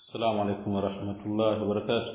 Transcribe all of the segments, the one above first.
السلام عليكم ورحمة الله وبركاته.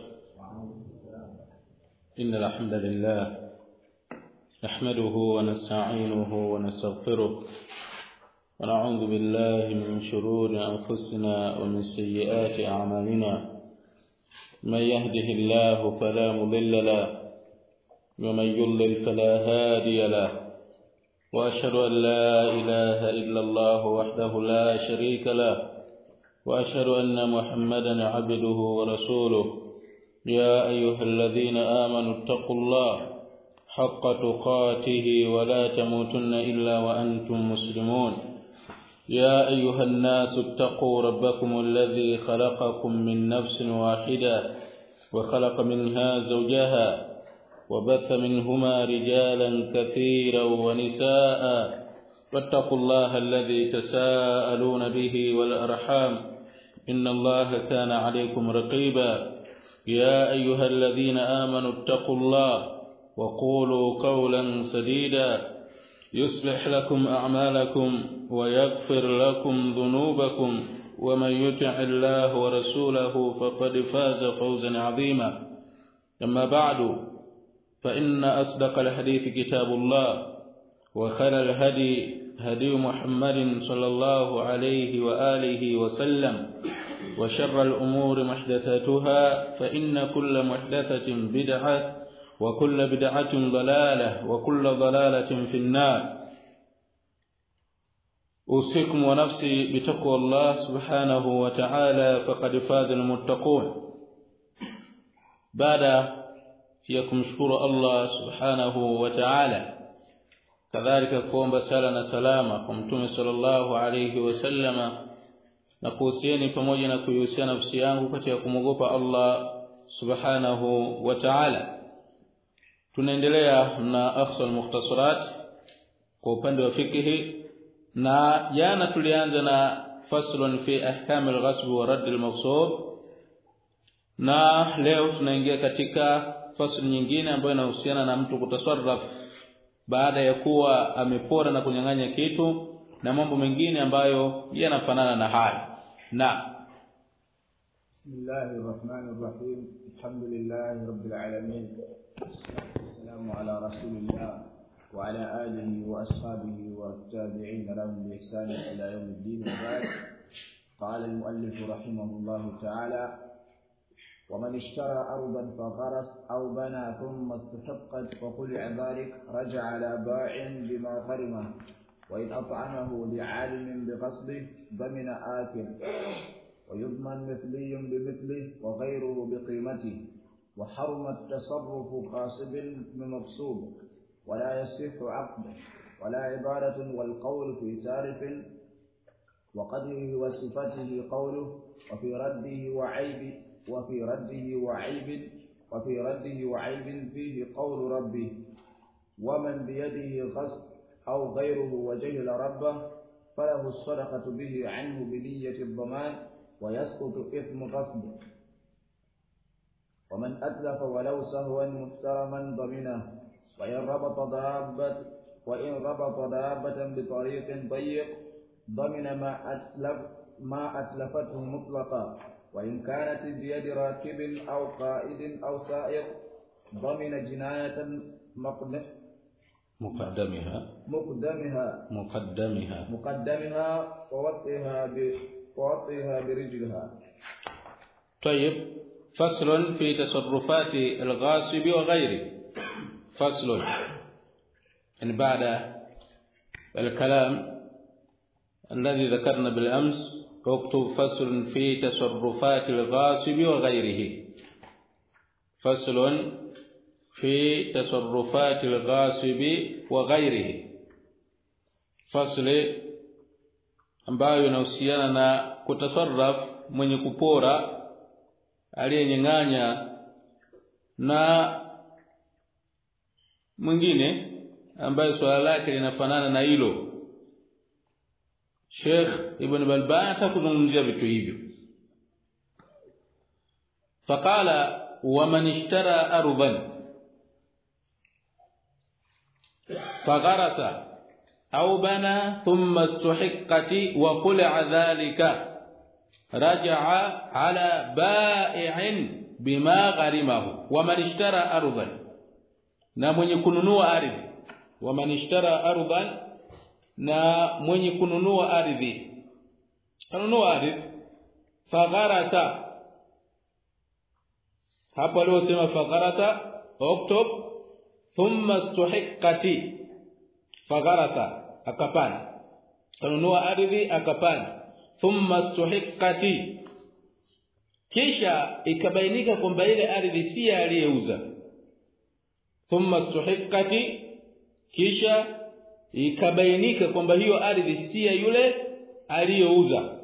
إن الحمد لله نحمده ونستعينه ونستغفره ونعوذ بالله من شرور أنفسنا ومن سيئات أعمالنا. من يهده الله فلا مضل له ومن يضلل فلا هادي له، وأشهد أن لا إله إلا الله وحده لا شريك له، وأشهد أن محمدا عبده ورسوله. يا أيها الذين آمنوا اتقوا الله حق تقاته ولا تموتن إلا وأنتم مسلمون. يا أيها الناس اتقوا ربكم الذي خلقكم من نفس واحدة وخلق منها زوجها وبث منهما رجالا كثيرا ونساء، واتقوا الله الذي تساءلون به والأرحام إن الله كان عليكم رقيبا. يا أيها الذين آمنوا اتقوا الله وقولوا قولا سديدا يصلح لكم أعمالكم ويغفر لكم ذنوبكم، ومن يطع الله ورسوله فقد فاز فوزا عظيما. أما بعد، فإن أصدق الحديث كتاب الله، وخير الهدي هدي محمد صلى الله عليه وآله وسلم، وشر الأمور محدثاتها، فإن كل محدثة بدعة وكل بدعة ضلالة وكل ضلالة في النار. أوصيكم ونفسي بتقوى الله سبحانه وتعالى، فقد فاز المتقون. بعد يكمشكر الله سبحانه وتعالى، kadhalika kuomba sala na salama kwa Mtume sallallahu alayhi wasallama, na kuhusieni pamoja na kuihusia nafsi yangu katika kumwogopa Allah subhanahu wa ta'ala. Tunaendelea na akhsal mukhtasarat kwa upande wa fikihi, na jana tulianza na faslun fi ahkam al-ghasb wa radd al-maghsub, na leo tunaingia katika fasli nyingine ambayo inahusiana na mtu kutasarraf baada ya kuwa amepora na kunyang'anya kitu na mambo mengine ambayo yanafanana na haya. Na Bismillahirrahmanirrahim. Alhamdulillahi rabbil alamin. Wassalamu ala rasulillah wa ala alihi wa ashabihi wa tabi'in lahum bi ihsan ila yawmiddin. Wa ba'd. Qala al-muallif rahimahullahu ta'ala: ومن اشترى أرضا فغرس أو بنى ثم استحقت فقلع ذلك رجع على باع بما غرمه، وإن أطعمه لعالم بغصبه ضمن آكل، ويضمن مثلي بمثله وغيره بقيمته، وحرم التصرف غاصب بمغصوب، ولا يصح عقد ولا عبادة، والقول في تارف وقدره وصفته قوله، وفي رده وعيب فيه قول ربه. ومن بيده غصب أو غيره وجهل ربه فله الصدقة به عنه بنية الضمان، ويسقط إثم غصب. ومن أتلف ولو سهوا محترما ضمنه، وإن ربط دابة بطريق ضيق ضمن ما أتلفته مطلقا، وإن كانت بيد راكب أو قائد أو سائق ضمن جناية مقدمها ووطئها برجلها. طيب، فصل في تصرفات الغاصب وغيره. فصل يعني بعد الكلام الذي ذكرنا بالأمس، اكتب فصل في تصرفات الغاصب وغيره. فصل في تصرفات الغاصب وغيره. فصل ambayo inahusiana na kutasarraf mwenye kupora, aliyenyang'anya, na mwingine ambaye swala lake linafanana na hilo. Sheikh Ibn Balban atakuzungumzia vitu hivyo. Faqala: ومن اشترى أرضا فغرس أو بنى ثم استحقت وقلع ذلك raja'a ala ba'i'in bima gharimahu wa man ishtara ardan, na mwenye kununua ardhi, wa man ishtara ardan, na mwenye kununua ardhi, anunua ardhi fagharasa. Hapo aliosema fagharasa uktub thumma istuhiqqati, fagharasa akapanda, anunua ardhi akapanda, thumma istuhiqqati, kisha ikabainika kwamba ile ardhi si aliyeuza. Thumma istuhiqqati, kisha ikabainika kwamba hiyo ardhi si yule aliyeuza.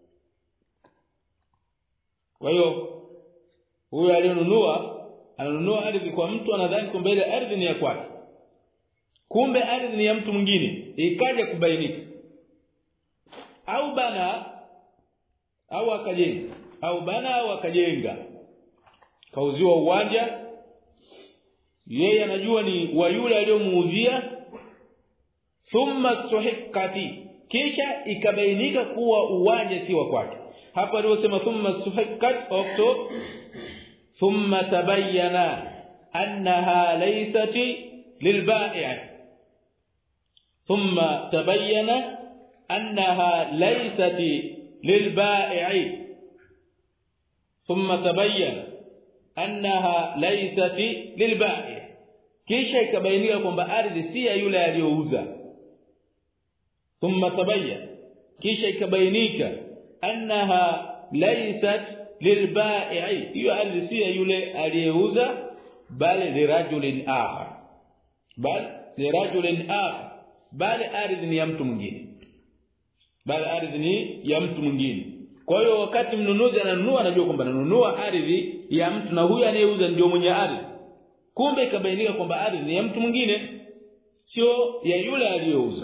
Kwa hiyo huyo aliyonunua ananunua ardhi kwa mtu, anadhani kwamba ile ardhi ni ya kwake, kumbe ardhi ni ya mtu mwingine. Ikaja kubainika au bana au akajenga, au bana au akajenga, kauziwa uwanja, yeye anajua ni wa yule aliyomuuzia. Thumma suhiqqati, kisha ikabainika kuwa uwanja si wa kwake. Hapa aliosema thumma suhiqqat okto, thumma tabayyana annaha laysat lilba'i', thumma tabayyana annaha laysat lilba'i', thumma tabayyana annaha laysat lilba'i', kisha ikabainika kwamba ardhi si ya yule aliyouza. Thumma tabayyana, kisha ikabainika annaha laysat lilba'i', hiyo ardhi si ya yule aliyeuza, bali lirajulin akhar, bali ardhi ni ya mtu mwingine, Kwa hiyo wakati mnunuzi ananunua, anajua kwamba ananunua ardhi ya mtu, na huyu anayeuza ndio mwenye ardhi. Kumbe ikabainika kwamba ardhi ni ya mtu mwingine, sio ya yule aliyeuza.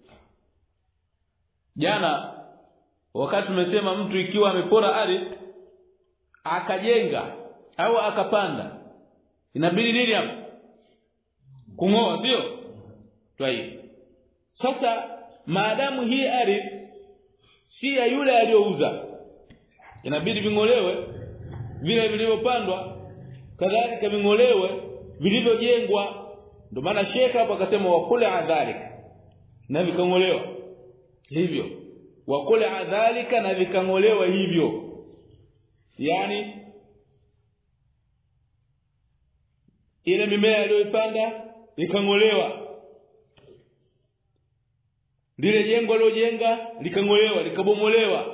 Jana wakati tumesema mtu ikiwa amepora ardhi akajenga au akapanda, inabidi nini hapo? Kung'oa, sio? Twai. Sasa maadamu hii ardhi si ya yule aliyouza, inabidi ving'olewe vile vilivyopandwa, kadhalika ving'olewe vilivyojengwa. Ndio maana Sheikh hapo akasema wakule adhalika, na vikang'olewa hivyo, wakule adhalika, na vikang'olewa hivyo. Yani ile mimea aliyoipanda ikang'olewa, lile jengo alilojenga likang'olewa, likabomolewa.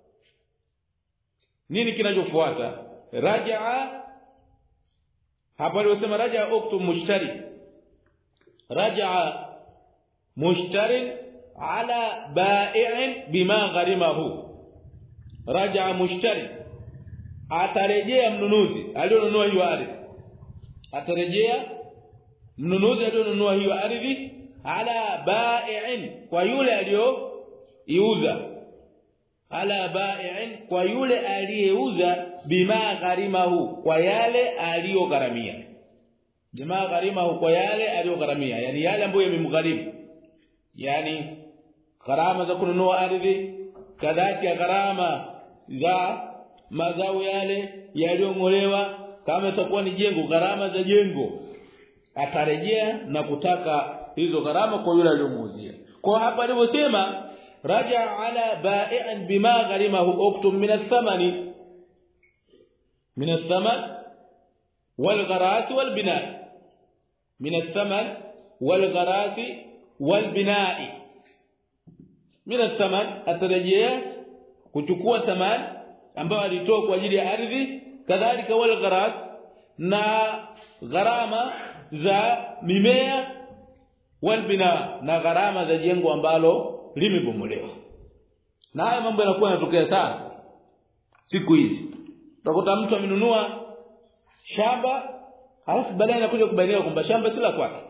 Nini kinachofuata? Rajaa. Hapa aliosema rajaa uktu mushtari, rajaa mushtari ala ba'i'in bima gharimahu. Rajaa mushtari, atarejea mnunuzi aliyonunua hiyo ardhi, atarejea mnunuzi aliyonunua hiyo ardhi ala ba'i'in, kwa yule aliyouza, ala ba'i'in, kwa yule aliyeuza, bima gharimahu, kwa yale aliyogharamia. Bima gharimahu, kwa yale aliyogharamia, yani yale ambayo yamemgharimu, yani gharama za kununua ardhi, kadhalika gharama za mazao yale yaliyong'olewa. Kama itakuwa ni jengo, gharama za jengo, atarejea na kutaka hizo gharama kwa yule aliyomuuzia. Kwa hapa alivyosema raja ala ba'i'an bima gharimahu uktum min ath-thamani, min ath-thaman wal gharasi wal bina'i, min ath-thaman wal gharasi wal bina'i. Min ath-thaman, atarejea kuchukua thamani ambayo alitoa kwa ajili ya ardhi, kadhalika wal gharas, na gharama za mimea, wal bina, na gharama za jengo ambalo limebomolewa. Na haya mambo yanakuwa yanatokea sana siku hizi. Utakuta mtu amenunua shamba, halafu baadaye anakuja kubainika kwamba shamba si la kwake,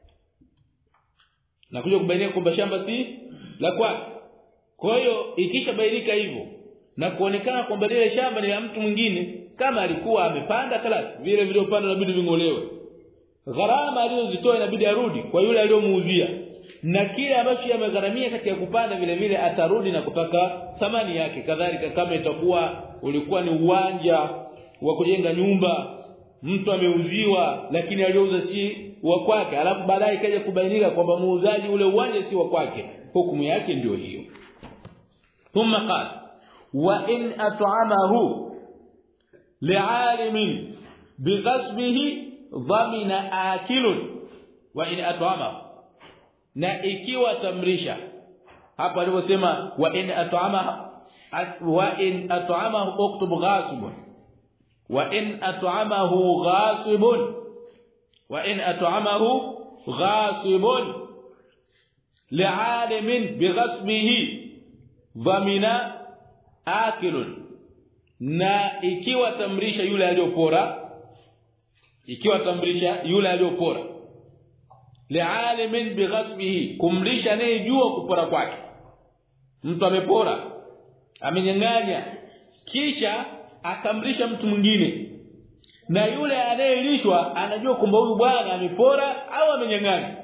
nakuja kubainika kwamba shamba si la kwake. Kwa hiyo ikishabainika hivyo na kuonekana kwamba ile shamba ni la mtu mwingine, kama alikuwa amepanda kalasi, vile vilivyopanda inabidi ving'olewe, gharama alizozitoa inabidi arudi kwa yule aliyomuuzia, na kile ambacho yamegharamia katika kupanda vile vile atarudi na kutaka thamani yake. Kadhalika kama itakuwa ulikuwa ni uwanja wa kujenga nyumba, mtu ameuziwa lakini aliouza si wa kwake, alafu baadaye ikaja kubainika kwamba muuzaji ule uwanja si wa kwake, hukumu yake ndio hiyo. Thumma qala wa in at'amahu li'alimin bighasbihi dhamina akilun wa in at'amahu, na ikiwa tamrisha hapa aliposema wa in at'amahu uktub ghasibun wa in at'amahu ghasibun wa in at'amahu ghasibun li'alimin bighasbihi dhamina akilun, na ikiwa tamrisha yule aliyopora li'alimin bighasbihi, kumlisha anayejua kupora kwake. Mtu amepora, amenyang'anya, kisha akamlisha mtu mwingine, na yule anayelishwa anajua kwamba huyu bwana amepora au amenyang'anya.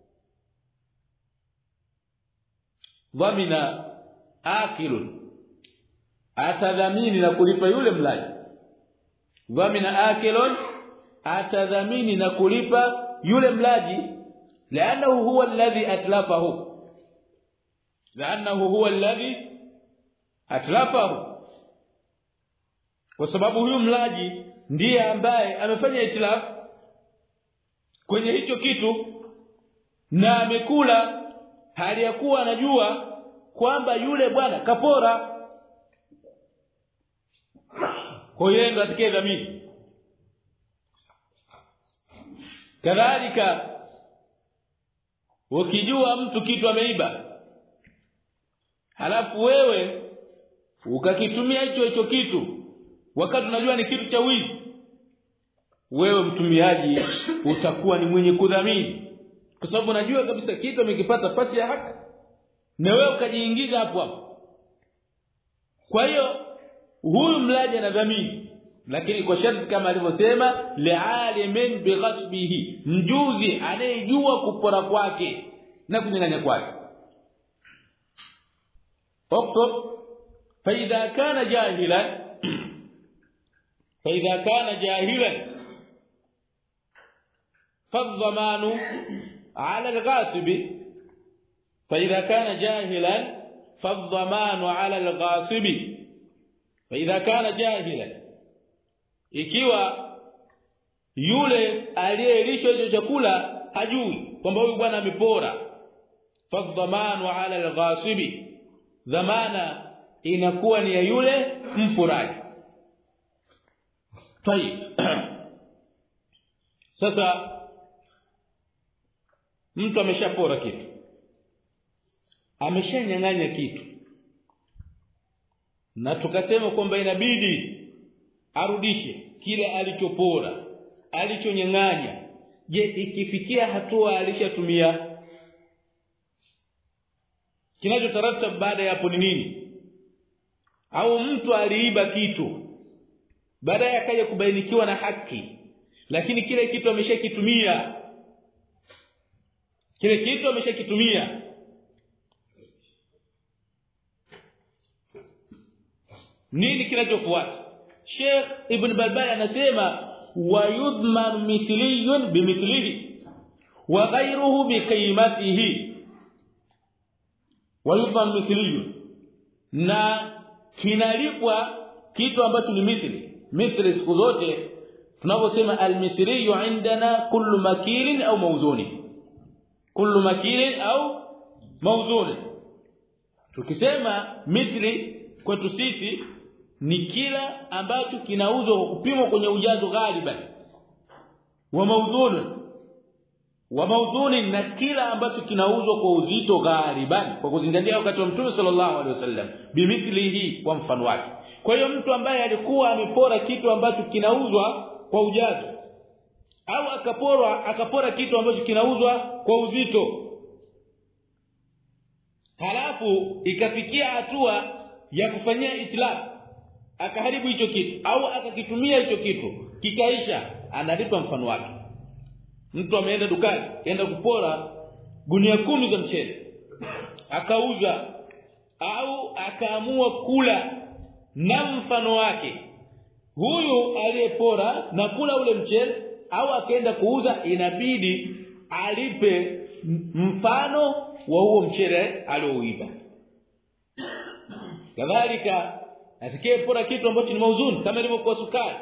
Dhamina akilun, atadhamini na kulipa yule mlaji. Dhamina akilun, atadhamini na kulipa yule mlaji, لانه هو الذي اتلفه kwa sababu huyu mlaji ndiye ambaye amefanya itilaf kwenye hicho kitu na amekula hali ya kuwa anajua kwamba yule bwana kapora. Kwa hiyo ndo atakaye dhamini. Kadhalika ukijua mtu kitu ameiba, halafu wewe ukakitumia hicho kitu wakati unajua ni kitu cha wizi, wewe mtumiaji utakuwa ni mwenye kudhamini, kwa sababu unajua kabisa kitu amekipata pasi ya haki na wewe ukajiingiza hapo. Kwa hiyo huyu mlaji anadhamini, lakini kwa sharti kama alivyosema li'alimin bighasbihi, mjuzi anayejua kupora kwake na kunyang'anya kwake. اكتب فإذا كان جاهلا فالضمان على الغاصب. فإذا كان جاهلا فالضمان على الغاصب. فإذا كان جاهلا, ikiwa yule aliyelishwa hicho chakula hajui kwamba huyu bwana amepora, fadhamanu ala alghasibi, dhamana inakuwa ni ya yule mporaji. Tayeb, sasa mtu ameshapora kitu, ameshanyang'anya kitu, na tukasema kwamba inabidi arudishe kile alichopora, alichonyang'anya. Je, ikifikia hatua alishatumia, kinachotaratab baada ya hapo ni nini? Au mtu aliiba kitu, baadaye akaja kubainikiwa na haki, lakini kile kitu ameshakitumia, nini kinachofuata? Sheikh Ibn Balbani anasema wayudman mithliyun bimithlihi wa ghayruhu biqimatihi. Wayudman mithliyun, na kinalipwa kitu ambacho ni mithli. Siku zote tunaposema al-mithliyu indana kullu makilin au mawzun. Tukisema mithli kwetu sisi ni kila ambacho kinauzwa kwa kupimwa kwenye ujazo ghaliban, wa mawzun na kila ambacho kinauzwa kwa uzito ghaliban, kwa kuzingatia wakati wa Mtume sallallahu alaihi wasallam, bimithlihi, kwa mfano wake. Kwa hiyo mtu ambaye alikuwa amepora kitu ambacho kinauzwa kwa ujazo, au akapora kitu ambacho kinauzwa kwa uzito, halafu ikafikia hatua ya kufanyia itlaf, akaharibu hicho kitu au akakitumia hicho kitu kikaisha, analipa mfano wake. Mtu ameenda dukani, kaenda kupora gunia 10 za mchele akauza au akaamua kula na mfano wake, huyu aliyepora na kula ule mchele au akaenda kuuza, inabidi alipe mfano wa huo mchele aliouiba. Kadhalika atakayepora kitu ambacho ni mauzuni kama ilivyokuwa sukari,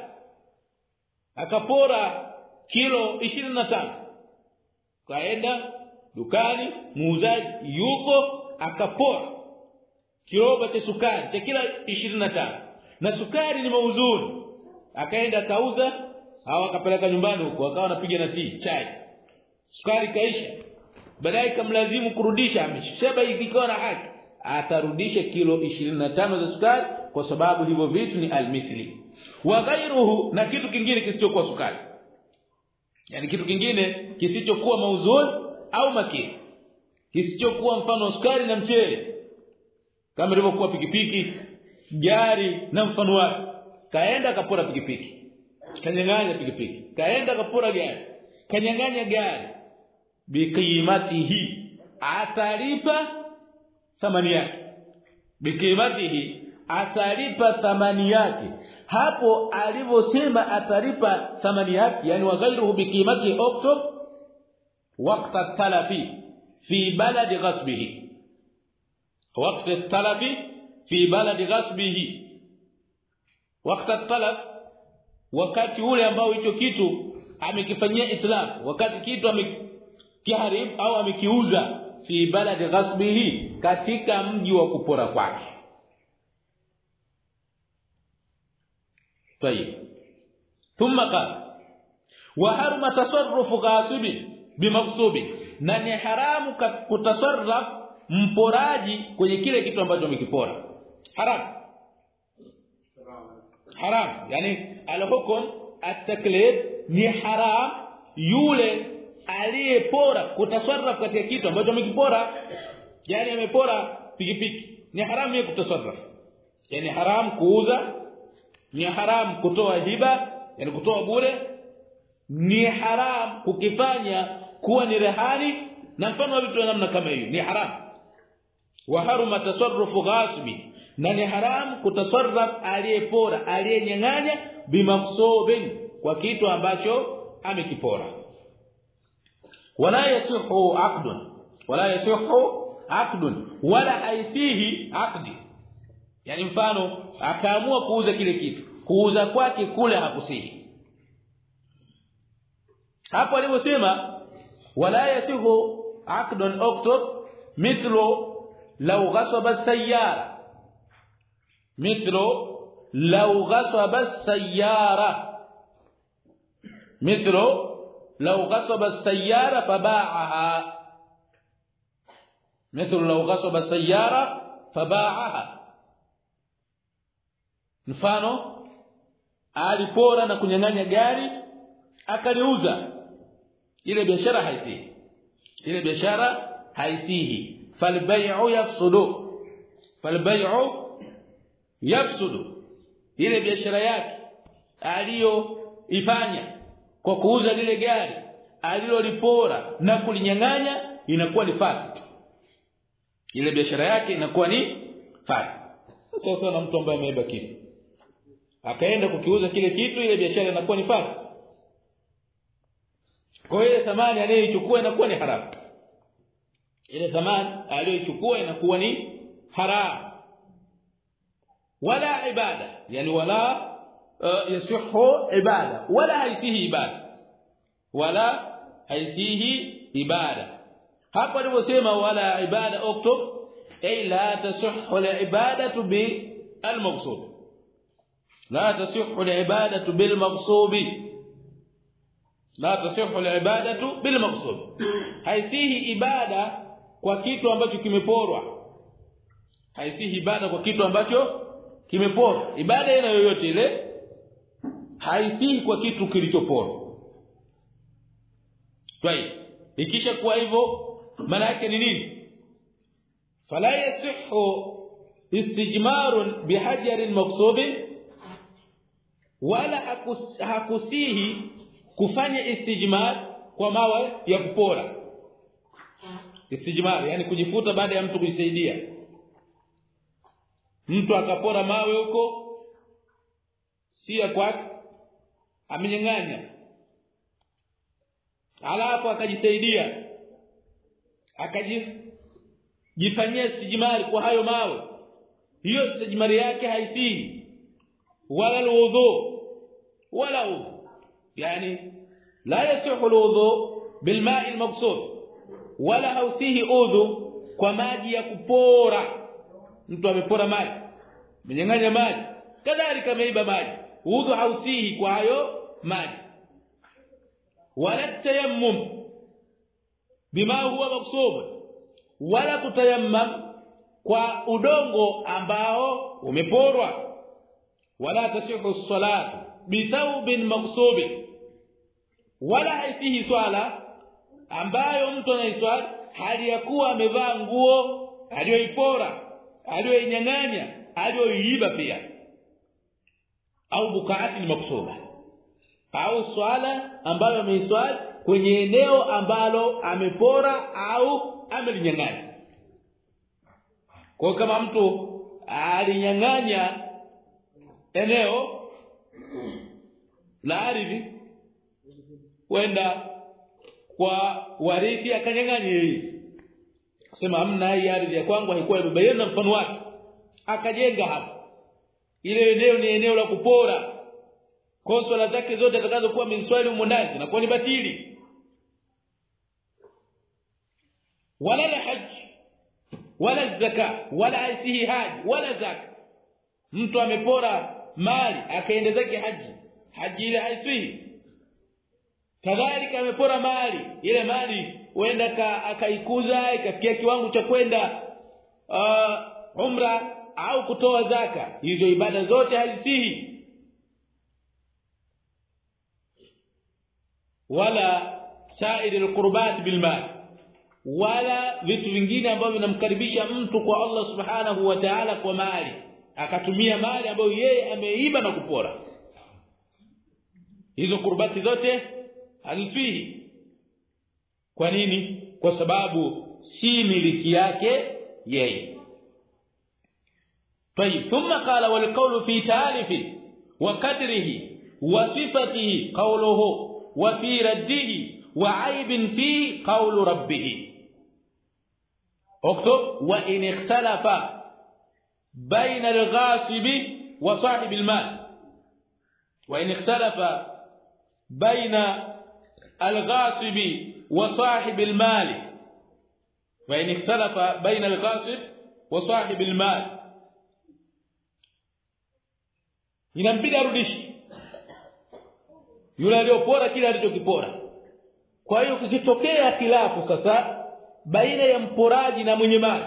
akapora kilo 25, kaenda dukani, muuzaji yuko, akapora kiroba cha sukari cha kila 25 na sukari ni mauzuni, akaenda kauza au akapeleka nyumbani huko akawa anapiga na chai, sukari kaisha, baadaye kamlazimu kurudisha, ameshaba ikiwa na haki, atarudisha kilo 25 za sukari, kwa sababu hivyo vitu ni almithli wa ghairuhu, na kitu kingine kisichokuwa sukari, yani kitu kingine kisichokuwa mauzuni au makini, kisichokuwa mfano wa sukari na mchele, kama ilivyokuwa pikipiki, gari na mfano wake. Kaenda kapora pikipiki, kanyang'anya pikipiki, kaenda kapora gari, kanyang'anya gari, biqimatihi, atalipa thamani yake, biqimatihi, atalipa thamani yake. Hapo alivyosema atalipa thamani yake, yani waghairuhu biqimatihi uktub waqta talafi fi baladi ghasbihi, وقت التلف في بلد غصبه. وقت التلف, wakati ule ambao hicho kitu amekifanyia itlaf, wakati kitu amekiharibu au amekiuza, fi balad ghasbihi, katika mji wa kupora kwake. طيب ثم قال وحرم تصرف غاصب بمغصوب, na ni haramu kutasarraf mporaji kwenye kile kitu ambacho amekipora. Haram yani al-hukm at-taklif ni haram yule aliyepora kutasarraf katika kitu ambacho amekipora. Yani amepora pikipiki, ni haram yeye kutasarraf, yani haram kuuza, ni haram kutoa hiba, yani kutoa bure, ni haram kukifanya kuwa ni rehani na mfano wa vitu namna kama hiyo, ni haram. Wa haruma tasarrufu ghasbi, na ni haram kutasarraf aliyepora, aliyenyang'anya, bimaqsubin, kwa kitu ambacho amekipora. Wala yasihu aqdun wala haisihi aqdi, yani mfano akaamua kuuza kile kitu, kuuza kwake kule hakusihi. Hapo aliposema wala yasihu aqdun uktub mithlu لو غصب السيارة، مثل لو غصب السيارة، مثل لو غصب السيارة فباعها، مثل لو غصب السيارة فباعها. mfano alipora na kunyang'anya gari akaliuza, ile biashara haisihi, ile biashara haisihi. falbay'u yafsudu, ile biashara yake aliyoifanya kwa kuuza lile gari alilolipora na kulinyang'anya inakuwa ni fasid, ile biashara yake inakuwa ni fasid. Sasa na mtu ambaye ameiba kitu akaenda kukiuza kile kitu, ile biashara inakuwa ni fasid, kwa ile thamani anayochukua inakuwa ni haramu, ile thamani aliyochukua inakuwa ni haram. Wala ibada, yani wala yasihu ibada, wala haisihi ibada, wala haisihi ibada. Hapa aliposema wala ibada uktub, ay la tasihhu al-ibadatu bil-maqsud, la tasihhu al-ibadatu bil-maqsub, la tasihhu al-ibadatu bil-maqsud, haisihi ibada kwa kitu ambacho kimeporwa, haisihi ibada kwa kitu ambacho kimeporwa. Ibada ina yoyote ile haisihi kwa kitu kilichoporwa. Kwa hiyo ikisha kwa hivyo maana yake ni nini? Fala yasihu istijmarun bihajarin maqsubin, wala hakusihi kufanya istijmar kwa mawe ya kupora. istijmar yani kujifuta baada ya mtu kujisaidia. Mtu akapora mawe huko si ya kwake, amenyang'anya, alafu akajisaidia, akajifanyia istijmari kwa hayo mawe, hiyo istijmari yake haisii wala alwudu wala udhu, yani la yasihu alwudu bilma'i almaqsud wala hausihi udhu kwa maji ya kupora. Mtu amepora maji, amenyang'anya maji, kadhalika ameiba maji, udhu hausihi kwa hayo maji. Wala tayammum bima huwa maqsub, wala kutayammam kwa udongo ambao umeporwa. Wala tasihu as-salatu bi thawbin maqsub, wala haisihi swala ambayo mtu anaiswali hali ya kuwa amevaa nguo aliyoipora, aliyoinyang'anya, aliyoiiba pia. Au bukaati maqsuba, au swala ambayo ameiswali kwenye eneo ambalo amepora au amelinyang'anya. Kwa kama mtu alinyang'anya eneo la ardhi, wenda kwa warithi akanyang'anya yeye, kusema hamna, hii ardhi ya kwangu haikuwa baba yenu na mfano wake, akajenga hapo, ile eneo ni eneo la kupora, kwa swala zake zote atakazokuwa mswali humo ndani na kwa ni batili. Wala haj wala zaka wala haisihi haji wala zaka. Mtu amepora mali akaenda zake haji ile haisihi. Kadhalika amepora mali, ile mali huenda akaikuza ikafikia kiwango cha kwenda umra au kutoa zaka, hizo ibada zote hazisihi. Wala sa'iril qurbat bil mal, wala vitu vingine ambavyo vinamkaribisha mtu kwa Allah subhanahu wa ta'ala kwa mali, akatumia mali ambayo yeye ameiba na kupora, hizo qurbati zote hazisihi. Kwa nini? Kwa sababu si miliki yake yeye. طيب ثم قال والقول في تعريف وقدره وصفته قوله وفي رده وعيب في قول ربه. اكتب وإن اختلف بين الغاصب وصاحب المال. وإن اختلف بين الغاصب وصاحب المال. وإن اختلف بين الغاصب وصاحب المال، inambidi arudishi yule aliyopora kile alichokipora. Kwa hiyo kikitokea khilafu sasa baina ya mporaji na mwenye mali,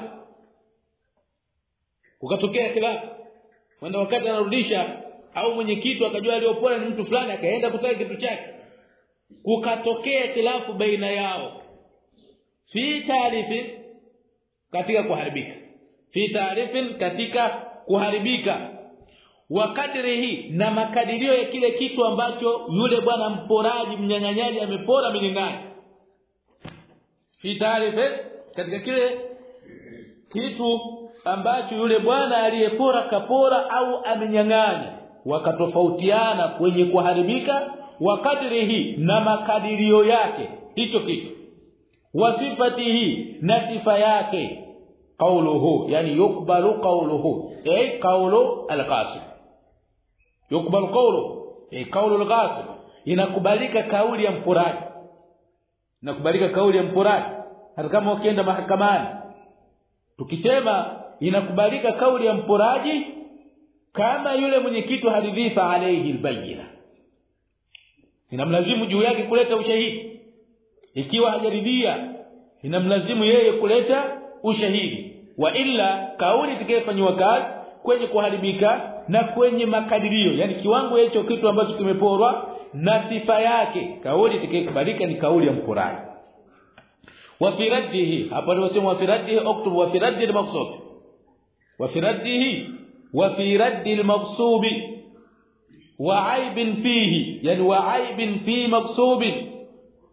ukatokea khilafu, wanda wakati anarudisha au mwenye kitu akajua aliyopora ni mtu fulani, akaenda kutaka kitu chake, kukatokea khilafu baina yao, fi taarifin, katika kuharibika, fi taarifin, katika kuharibika, wa kadrihi, na makadirio ya kile kitu ambacho yule bwana mporaji mnyang'anyaji amepora mnyang'anyi, fi taarifin, katika kile kitu ambacho yule bwana aliyepora kapora au amenyang'anya, wakatofautiana kwenye kuharibika, wa kadrihi, na makadirio yake hicho kitu, wasifatihi, na sifa yake, qawluhu, yani yukbalu qawluhu, qawlu al-qasib, yukbalu qawluhu, qawlu al-qasib, inakubalika kauli ya mporaji, inakubalika kauli ya mporaji. Hata kama ukienda mahakamani, tukisema inakubalika kauli ya mporaji kama yule mwenye kitu hadithifa alayhi albayina, inamlazimu juu yake kuleta ushahidi. Ikiwa hajaridhia, inamlazimu yeye kuleta ushahidi, wa illa kauli itakayofanywa kazi kwenye kuharibika na kwenye makadirio, yani kiwango hicho kitu ambacho kimeporwa na sifa yake, kauli itakayokubalika ni kauli ya mporaji. Wa fi raddihi, hapo ndio sema wa fi raddihi, uktub wa fi raddi al-maqsud, wa fi raddihi, wa fi raddi al-maqsub, wa aibin fihi, yani wa aibin fi maqsub,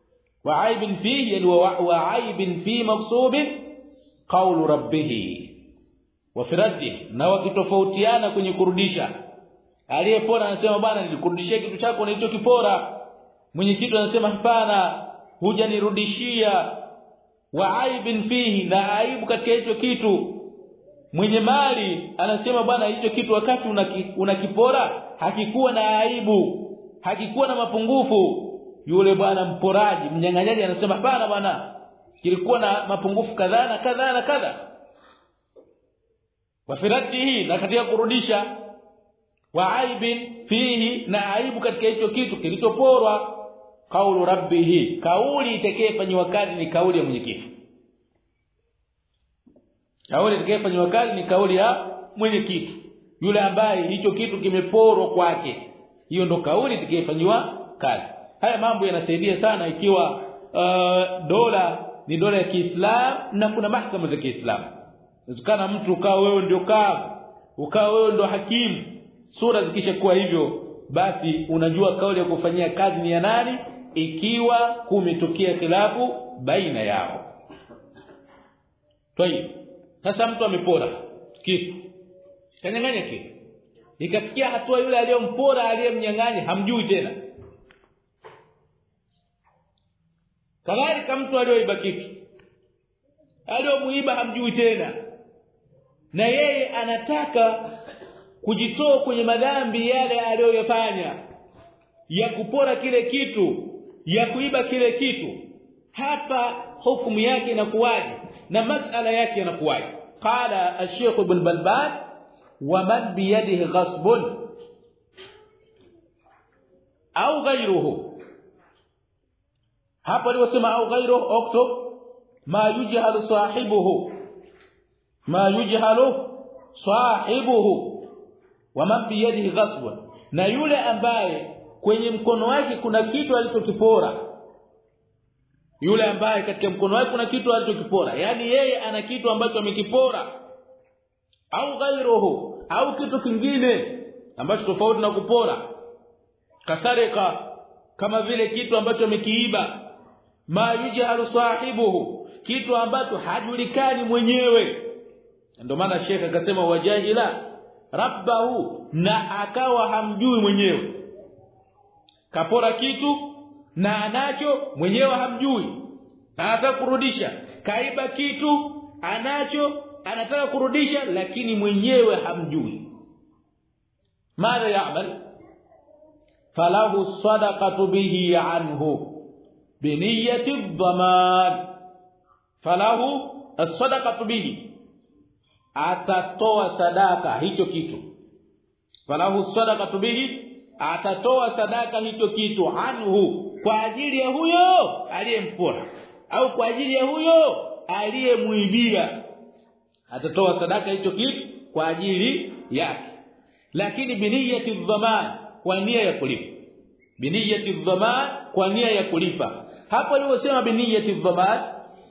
وعيب فيه يعني وعيب في مغصوب قول ربه وفي رده na wakitofautiana kwenye kurudisha. Aliyepora anasema bwana nilikurudishia kitu chako na hicho kipora. Mwenye kitu anasema hapana hujanirudishia. Wa aibin fihi na aibu katika hicho kitu. Mwenye mali anasema bwana hicho kitu wakati unakipora hakikuwa na aibu, hakikuwa na mapungufu. Yule bwana mporaji mnyang'anyaji anasema hapana bwana kilikuwa na mapungufu kadhaa na kadhaa na kadhaa. Wa firatihi na katika kurudisha. Wa aibin fihi na aibu katika hicho kitu kilichoporwa. Kaulu rabbihi kauli itakayefanywa kazi ni kauli ya mwenye kitu. Kauli itakayefanywa kazi ni kauli ya mwenye kitu, yule ambaye hicho kitu kimeporwa kwake. Hiyo ndo kauli itakayefanywa kazi. Haya mambo yanasaidia sana ikiwa dola ni dola ya Kiislamu na kuna mahakama za Kiislamu. Inawezekana mtu ukawa wewe ndio ukawa wewe ndio hakimu. Sura zikishakuwa hivyo basi unajua kauli ya kufanyia kazi ni ya nani ikiwa kumetokea khilafu baina yao. Tayeb. Sasa mtu amepora kitu. Kanyang'anya kitu. Ikafikia hatua yule aliyompora aliyemnyang'anya hamjui tena. Kadhalika mtu aliyoiba kitu. Aliyomuiba hamjui tena. Na yeye anataka kujitoa kwenye madhambi yale aliyoyafanya ya kupora kile kitu, ya kuiba kile kitu. Hapa hukumu yake inakuwaje na masala yake yanakuwaje? Qala al-Sheikh Ibn Balban wa man bi yadihi ghasbun au ghayruhu. Hapa aliwasema au ghayruhu uktub ma yujhalu sahibuhu wa man bi yadihi ghasbun, na yule ambaye kwenye mkono wake kuna kitu alichokipora. Yule ambaye katika mkono wake kuna kitu alichokipora, yani yeye ana kitu ambacho amekipora. Au ghairuhu, au kitu kingine ambacho tofauti na kupora. Kasarika, kama vile kitu ambacho amekiiba. Ma yujhalu sahibuhu, kitu ambacho hajulikani mwenyewe. Ndio maana Sheikh akasema wajahila rabbahu, na akawa hamjui mwenyewe. Kapora kitu na anacho mwenyewe hamjui, anataka kurudisha. Kaiba kitu anacho anataka kurudisha lakini mwenyewe hamjui. Mara ya'mal falahu sadaqatu bihi anhu biniyati dhaman. Falahu as-sadaqatu bihi, atatoa sadaka hicho kitu. Falahu sadaqatu bihi, atatoa sadaka hicho kitu anhu, kwa ajili ya huyo aliyempora au kwa ajili ya huyo aliyemuibia. Atatoa sadaka hicho kitu kwa ajili yake, lakini biniyati dhaman, kwa nia ya kulipa. Biniyati dhaman, kwa nia ya kulipa. Hapo aliposema biniyati dhaman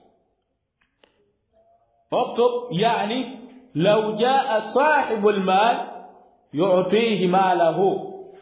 اكتب يعني لو جاء صاحب المال يعطيه ماله.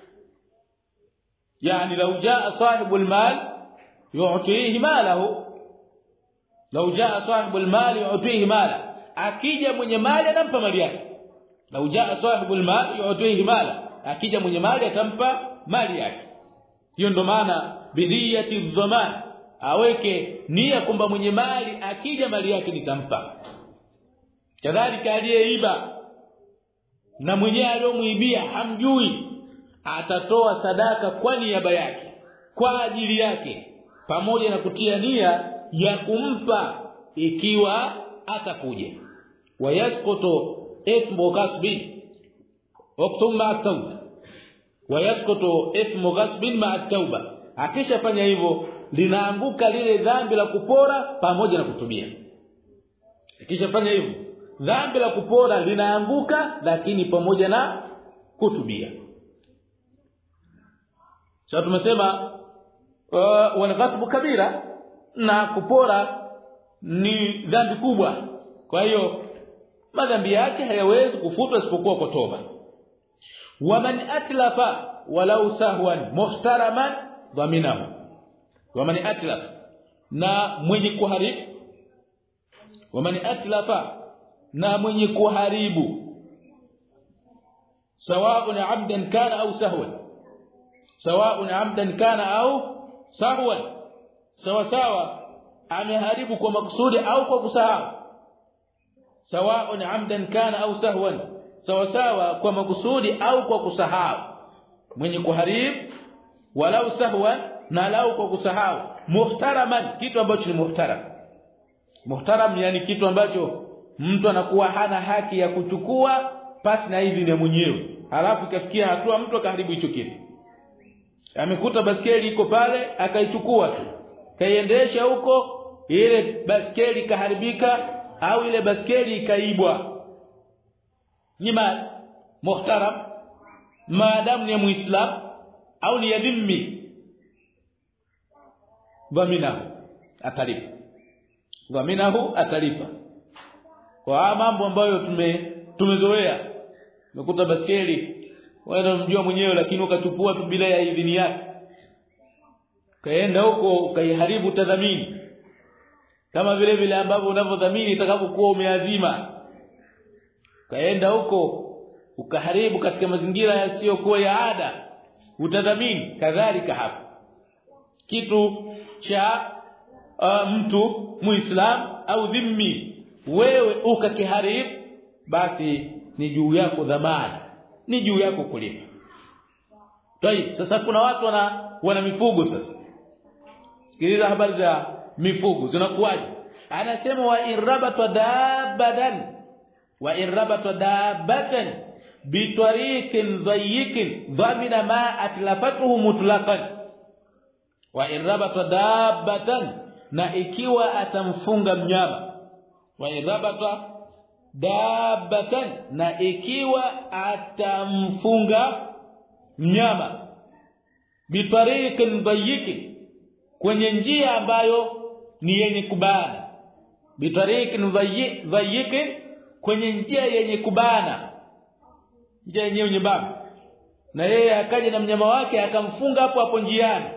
يعني لو جاء صاحب المال يعطيه ماله. لو جاء صاحب المال يعطيه ماله, akija mwenye mali anampa mali yake. لو جاء صاحب المال يعطيه ماله, akija mwenye mali atampa mali yake. Hiyo ndo maana bidiyati dhaman, aweke nia kwamba mwenye mali akija mali yake nitampa. Kadhalika aliyeiba na mwenyewe aliyomuibia hamjui, atatoa sadaka kwa niaba yake, kwa ajili yake, pamoja na kutia nia ya kumpa ikiwa atakuja. Wayasqutu ithmu ghasbin waqtum ma'a tauba. Wayasqutu ithmu ghasbin ma'a tauba, akishafanya hivyo linaanguka lile dhambi la kupora pamoja na kutubia. Akishafanya hivyo dhambi la kupora linaanguka lakini pamoja na kutubia. Sasa tumesema wanaghasbu kabira, na kupora ni dhambi kubwa. Kwa hiyo madhambi yake hayawezi kufutwa isipokuwa kwa toba. Waman atlafa walau sahwan muhtaraman dhaminahu. Waman atlafa, na mwenye kuharibu waman atlafa na mwenye kuharibu sawa'un 'amdan kana au sahwan sawa'un 'amdan kana au sahwan sawa ameharibu kwa makusudi au kwa kusahau sawa'un 'amdan kana au sahwan sawa kwa makusudi au kwa kusahau mwenye kuharibu walau sahwan na lau kwa kusahau muhtaraman kitu ambacho ni muhtaram yani kitu ambacho mtu anakuwa hana haki ya kuchukua pasi na idhini ya mwenyewe halafu ikafikia hatua mtu akaharibu hicho kitu amekuta baskeli iko pale akaichukua tu kaiendesha huko ile baskeli kaharibika au ile baskeli ikaibwa ni muhtaram maadamu ni muislam au ni dhimmi dhaminahu atalipa kwa mambo ambayo tumezoea umekuta baskeli wewe unamjua mwenyewe lakini ukachukua tu bila ya idhini yake kaenda huko ukaiharibu tadhamini kama vile ambavyo unavyodhamini itakapokuwa umeazima kaenda huko ukaharibu katika mazingira yasiyokuwa ya ada utadhamini kadhalika hapa kitu cha mtu muislam au dhimmi wewe ukakiharibu basi ni juu yako dhamana ni juu yako kulipa. Sasa kuna watu wana mifugo sasa. Sikiliza habari za mifugo zinakuwaje? Anasema wa irrabata dabbatan bitariqin dhayyikin dhamina ma atlafatuhu mutlaqan wa irrabata dabbatan na ikiwa atamfunga mnyama wa irrabata dabbatan na ikiwa atamfunga mnyama bitariqin dhayyikin kwenye njia ambayo ni yenye kubana bitariqin dhayyikin kwenye njia yenye kubana njia yenyewe nyembamba na yeye akaja na mnyama wake akamfunga hapo njiani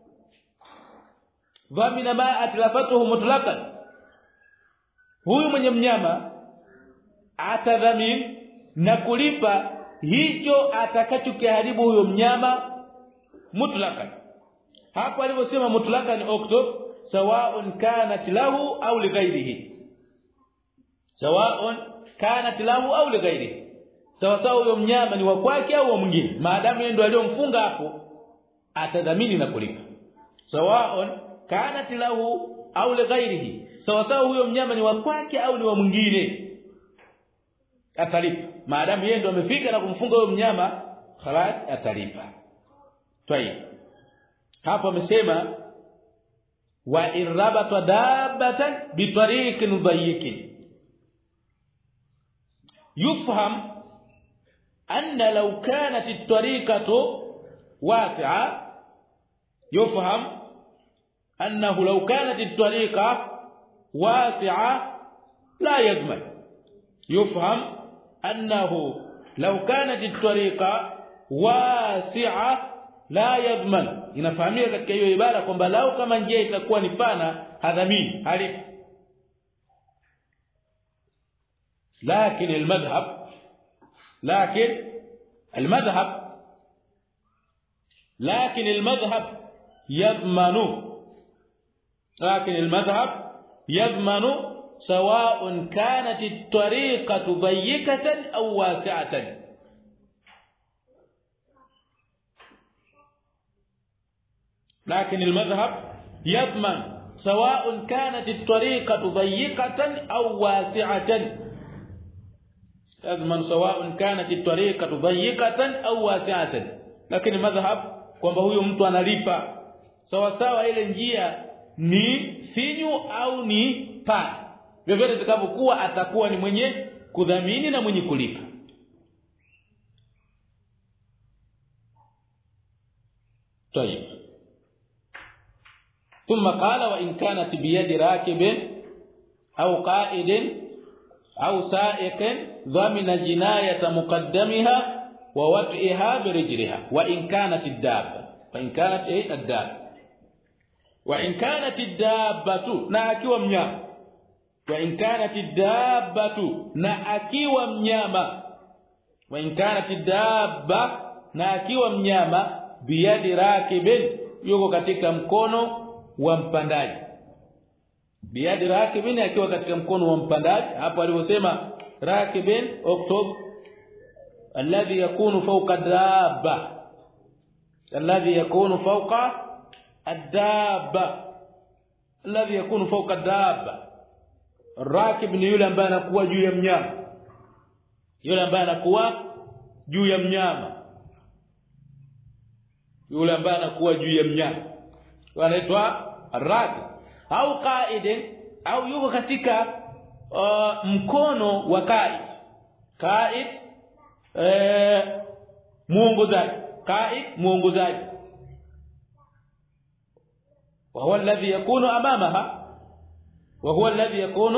dhamina ma atlafatuhu mutlaqan huyu mwenye mnyama atadhamini na kulipa hicho atakachokiharibu huyo mnyama mutlaqan hapo alivyosema mutlaqan okto sawa'un kanat lahu au lighairihi sawa'un kanat lahu au lighairihi sawa huyo mnyama ni wa kwake au wa mwingine maadamu yeye ndo aliyomfunga hapo atadhamini na kulipa sawa'un kanat lahu au lighairihi sawa huyo mnyama ni wa kwake au ni wa mwingine atalipa maadamu yeye ndo amefika na kumfunga huyo mnyama khalas atalipa. Hapo amesema wa irrabata dabbatan bitariqin dhayyikin yufham anna law kanat at-tariqatu wasi'a yufham annahu law kanat at-tariqa wasi'a la yadman yufham annahu law kanat at-tariqa wasi'a la yadman inafahamika katika hiyo ibara kwamba lao kama njia itakuwa ni pana hadhamini halifu lakini المذهب يضمن سواء كانت الطريقة ضيقة أو واسعة لكن المذهب يضمن سواء كانت الطريقة ضيقة أو واسعة يضمن سواء كانت الطريقة ضيقة أو واسعة لكن المذهب kwamba huyo mtu analipa sawa ile njia ni finyu au ni pana vyovyote itakavyokuwa atakuwa ni mwenye kudhamini na mwenye kulipa. طيب ثم قال وان كانت بيد راكب او قائد او سائق ضمن جنايه مقدمها ووطئها برجلها وان كانت الدابه wa in kanat dabbatu na akiwa mnyama wa in kanat dabbatu na akiwa mnyama wa in kanat dabba na akiwa mnyama biyadi rakibin yuko katika mkono wa mpandaji biyadi rakibin akiwa katika mkono wa mpandaji hapo alivyosema rakibin uktub alladhi yakunu fawqa dabba alladhi yakunu fawqa ad-dabba alladhi yakunu fawqa ad-dabba rakib ni yule ambaye anakuwa juu ya mnyama yule ambaye anakuwa juu ya mnyama yule ambaye anakuwa juu ya mnyama anaitwa rakib au qaidin au yuko katika mkono wa qaid muongozaji وهو الذي يكون امامها وهو الذي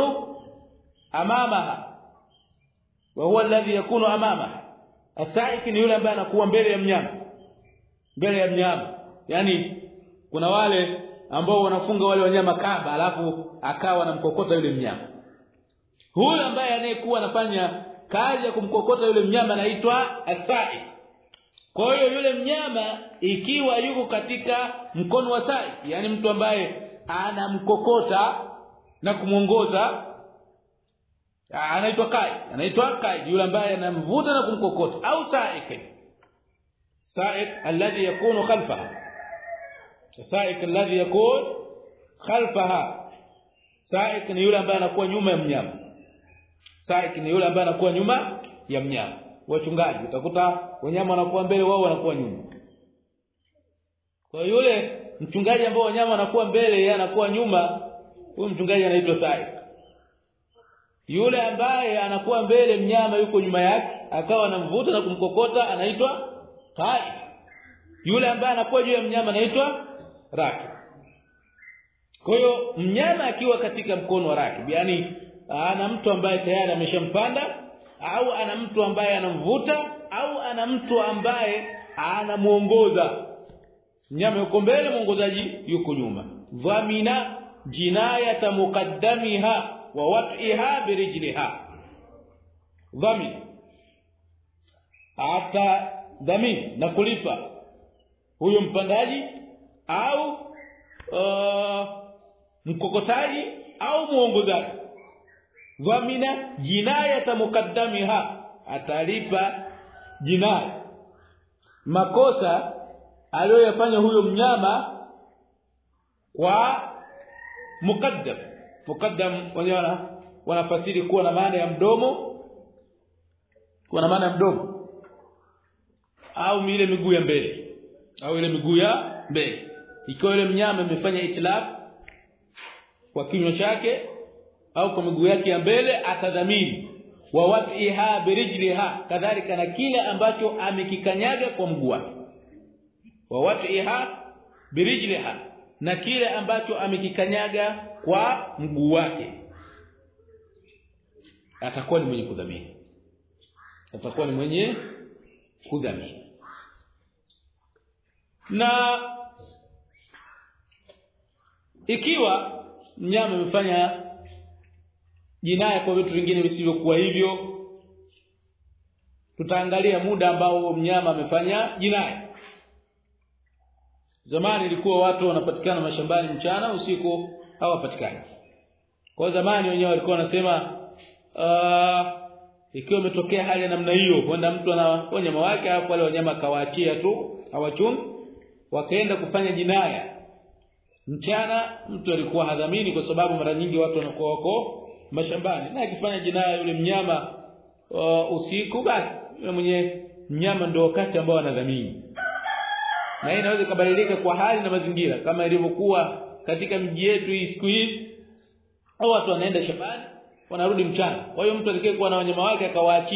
يكون امامها السائق ni yule ambaye anakuwa mbele ya mnyama yani kuna wale ambao wanafunga wale wanyama kamba alafu akawa anamkokota yule mnyama huyu ambaye anayekuwa anafanya kazi ya kumkokota yule mnyama anaitwa asai kwa hiyo yule mnyama ikiwa yuko katika mkono wa sai yani mtu ambaye anamkokota na kumuongoza anaitwa qaid yule ambaye anamvuta na kumkokota au sa'iq alladhi yakunu khalfaha sa'iq alladhi yakun khalfaha sa'iq ni yule ambaye anakuwa nyuma ya mnyama sa'iq ni yule ambaye anakuwa nyuma ya mnyama wachungaji utakuta wanyama wanakuwa mbele wao wanakuwa nyuma kwa yule mchungaji ambao wanyama wanakuwa mbele yeye anakuwa nyuma huyo mchungaji anaitwa sa'iq yule ambaye anakuwa mbele mnyama yuko nyuma yake akawa anamvuta na kumkokota anaitwa qaid yule ambaye anakuwa juu ya mnyama anaitwa rakib kwa hiyo mnyama akiwa katika mkono wa rakib yani ana mtu ambaye tayari ameshampanda au ana mtu ambaye anamvuta au ana mtu ambaye anamuongoza mnyama yuko mbele muongozaji yuko nyuma dhamina jinayata muqaddamiha wa wat'iha birijliha dhamin ata dhamin na kulipa huyo mpandaji au mkokotaji au muongozaji dhamina jinayata muqaddamiha atalipa jinaya makosa aliyofanya huyo mnyama kwa muqaddam wanafasiri kuwa na maana ya mdomo au ile miguu ya mbele ikiwa ile mnyama amefanya itilaf kwa kinywa chake au kwa miguu yake ya mbele atadhamini wa wat'iha birijliha kadhalika na kile ambacho amekikanyaga kwa mguu wake wa wat'iha birijliha na kile ambacho amekikanyaga kwa mguu wake atakuwa ni mwenye kudhamini na ikiwa mnyama amefanya jinaya kwa vitu vingine visivyokuwa hivyo tutaangalia muda ambao mnyama amefanya jinaya zamani ilikuwa watu wanapatikana mashambani mchana usiku hawapatikani kwa zamani wenyewe walikuwa wanasema ikiwa umetokea hali ya namna hiyo kwenda mtu ana wanyama wake hapo wale wanyama kawaachia tu hawachuni wakaenda kufanya jinaya mchana mtu alikuwa hadhamini kwa sababu mara nyingi watu wanakuwa wako mashambani na akifanya jinaya yule mnyama usiku basi yule mwenye mnyama ndio wakati ambao anadhamini na hii inaweza kubadilika kwa hali na mazingira kama ilivyokuwa katika miji yetu hii siku hizi au watu wanaenda shambani wanarudi mchana kwa hiyo mtu alikayekuwa na wanyama wake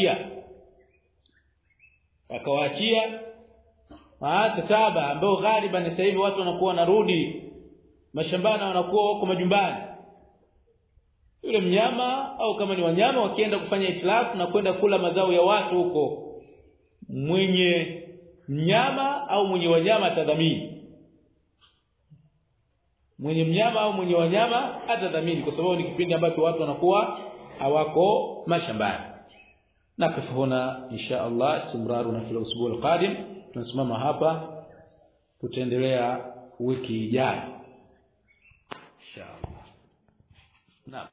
akawaachia maasa saba ambao ghaliban sasa hivi watu wanakuwa wanarudi mashambani wanakuwa wako majumbani yule mnyama au kama ni wanyama wakienda kufanya itilafu na kwenda kula mazao ya watu huko mwenye mnyama au mwenye wanyama atadhamini mwenye mnyama au mwenye wanyama atadhamini kwa sababu ni kipindi ambacho watu wanakuwa hawako mashambani. نقف هنا إن شاء الله استمرارنا في الأسبوع القادم tunasimama hapa tutaendelea wiki ijayo inshallah. Naam.